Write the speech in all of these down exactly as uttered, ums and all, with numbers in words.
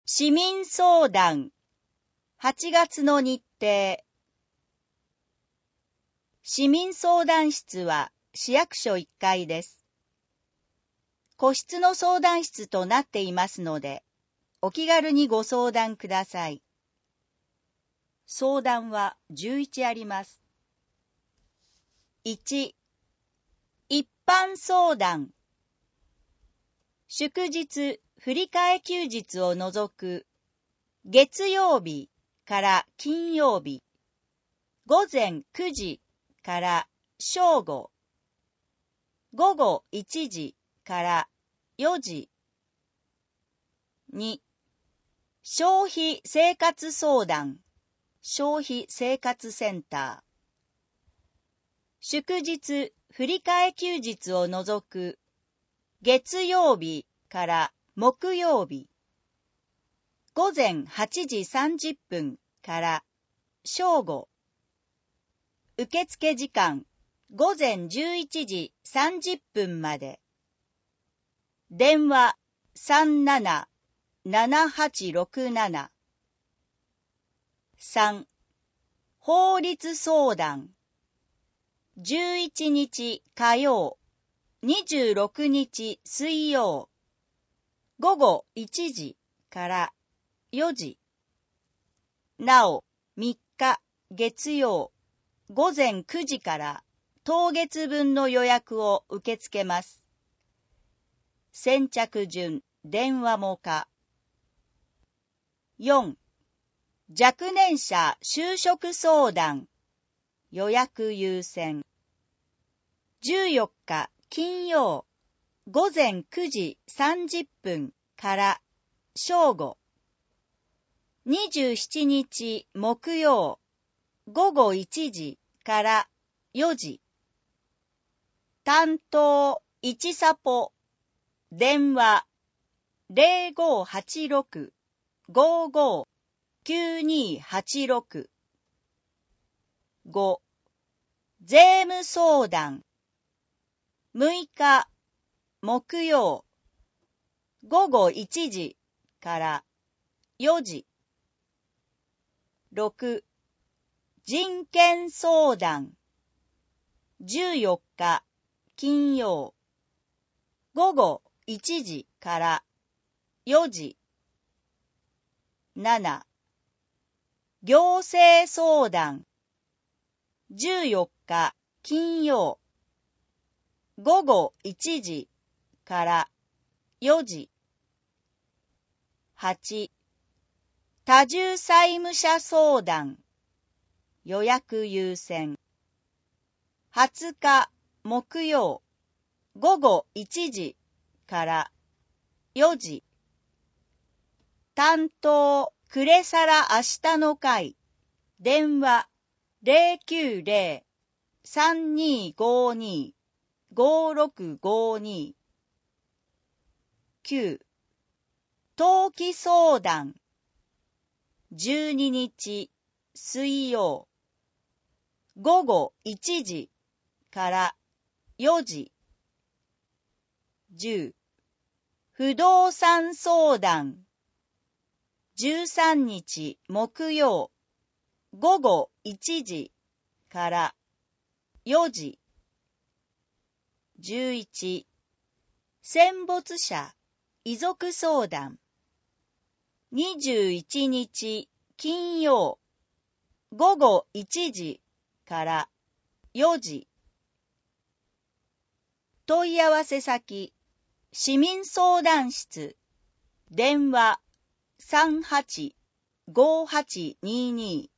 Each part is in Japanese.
市民相談はちがつの日程。市民相談室は市役所いっかいです。個室の相談室となっていますので、お気軽にご相談ください。相談はじゅういちあります。いち、一般相談。祝日、振り替え休日を除く月曜日から金曜日、午前くじから正午、午後いちじからよじ。に、消費生活相談、消費生活センター。祝日、振り替え休日を除く月曜日から木曜日、午前はちじさんじゅっぷんから正午。受付時間、午前じゅういちじさんじゅっぷんまで。電話さんななななはちろくなな。さん、法律相談。じゅういちにち火曜、にじゅうろくにち水曜、午後いちじからよじ。なお、みっか月曜、午前くじから当月分の予約を受け付けます。先着順、電話も可。よん、若年者就職相談。予約優先。じゅうよっか金曜、午前くじさんじゅっぷんから正午。にじゅうしちにち木曜、午後いちじからよじ。担当いちサポ。電話ゼロごはちろく ごーごー きゅうにーはちろく。ご、税務相談。むいか木曜、午後いちじからよじ。ろく、人権相談。じゅうよっか金曜、午後いちじからよじ。なな、行政相談。じゅうよっか金曜、午後いちじからよじ。はち、多重債務者相談。予約優先。はつか木曜、午後いちじからよじ。担当くれさら明日の会。電話ゼロきゅうゼロ さんにーごーにー ごーろくごーにー。きゅう、登記相談。じゅうににち水曜、午後いちじからよじ。じゅう、不動産相談。じゅうさんにち木曜、午後いちじからよじ。じゅういち、戦没者遺族相談。にじゅういちにち金曜、午後いちじからよじ。問い合わせ先、市民相談室。電話さんはちごはちにーにー。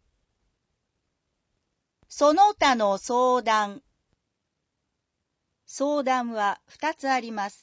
その他の相談。相談はふたつあります。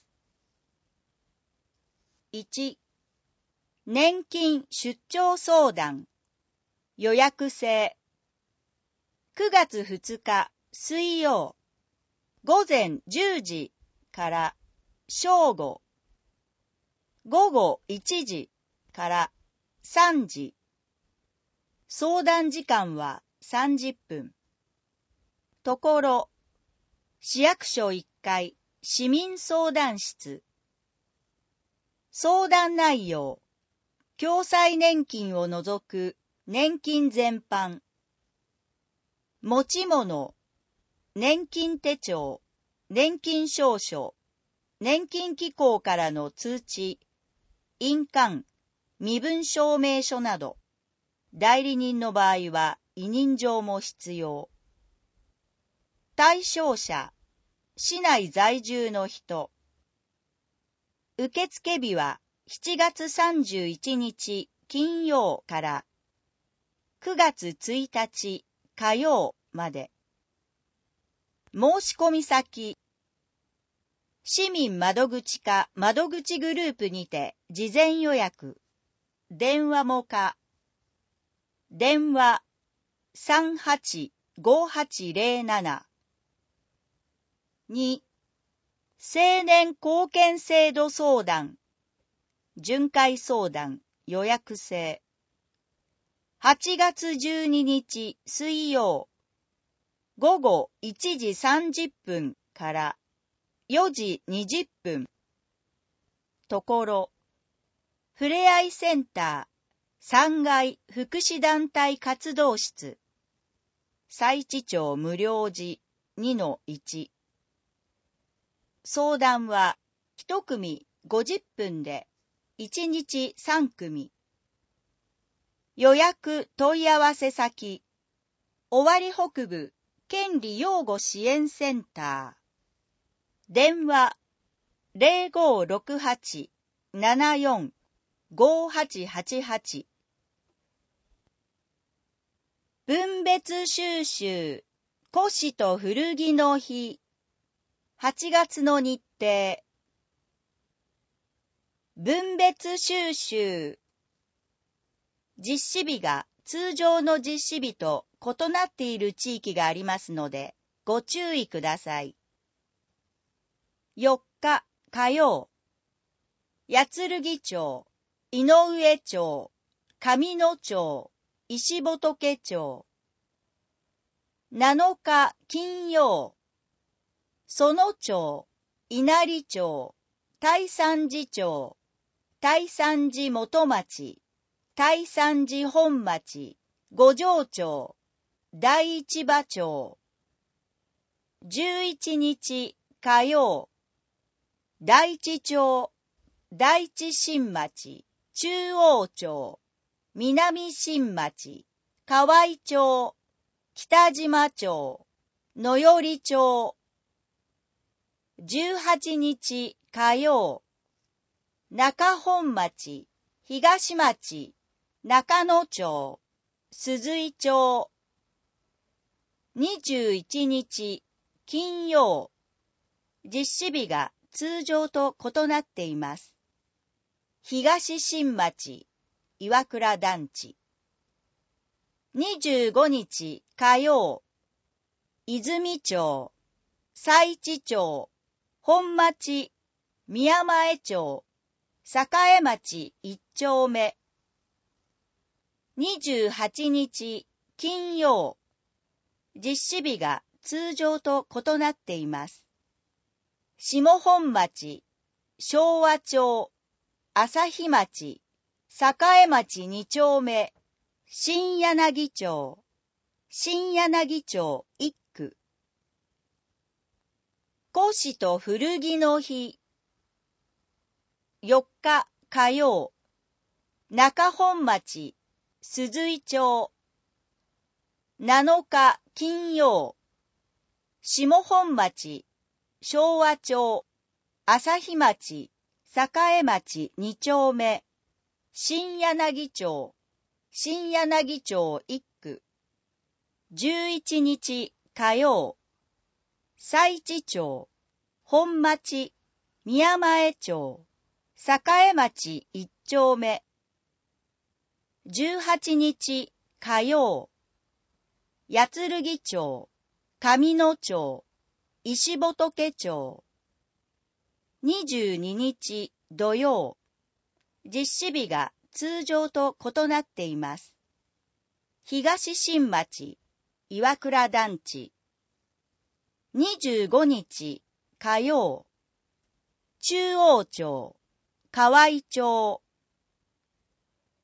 いち、年金出張相談。予約制。くがつふつか水曜、午前じゅうじから正午、午後いちじからさんじ。相談時間はさんじゅっぷん。ところ、市役所いっかい市民相談室。相談内容、 共済年金を除く年金全般。持ち物、年金手帳、年金証書、年金機構からの通知、印鑑、身分証明書など、代理人の場合は委任状も必要。対象者、市内在住の人。受付日はしちがつさんじゅういちにち金曜からくがつついたち火曜まで。申し込み先、市民窓口か窓口グループにて事前予約。電話も可。電話 さんはちごはちゼロなな。に、青年貢献制度相談。巡回相談予約制。はちがつじゅうににち水曜。ごごいちじさんじゅっぷんからよじにじゅっぷん。ところ、ふれあいセンターさんがい福祉団体活動室。佐知町無料寺 にのいち。相談はひとくみごじゅっぷんでいちにちさんくみ。予約問い合わせ先、尾張北部権利擁護支援センター。電話 ゼロごろくはち ななよん ごはちはちはち。分別収集、古紙と古着の日。はちがつの日程。分別収集。実施日が通常の実施日と異なっている地域がありますので、ご注意ください。よっか火曜。八剣町、井上町、上野町、石仏町。なのか金曜。園町、稲荷町、大山寺町、大山寺元町、大山寺本町、五条町、大市場町。じゅういちにち火曜。大地町、大地新町、中央町、南新町、河合町、北島町、野寄町。じゅうはちにち火曜。中本町、東町、中野町、鈴井町。にじゅういちにち金曜。実施日が通常と異なっています。東新町、岩倉団地。にじゅうごにち火曜。泉町、佐知町、本町、宮前町、栄町一丁目。にじゅうはちにち金曜。実施日が通常と異なっています。下本町、昭和町、朝日町、栄町二丁目、新柳町、新柳町一区。古紙と古着の日。よっか火曜。中本町、鈴井町。なのか金曜。下本町、昭和町、朝日町、栄町二丁目、新柳町、新柳町一区。じゅういちにち火曜。佐知町、本町、宮前町、栄町一丁目。じゅうはちにち火曜。八剣町、上野町、石仏町。にじゅうににち土曜。実施日が通常と異なっています。東新町、岩倉団地。にじゅうごにち火曜。中央町、河合町。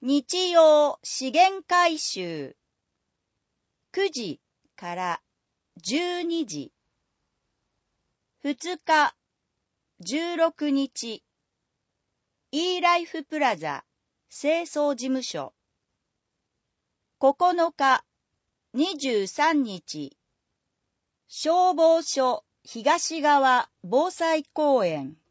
日曜資源回収くじからじゅうにじ。ふつかじゅうろくにち E ライフプラザ清掃事務所。ここのかにじゅうさんにち消防署東側防災公園。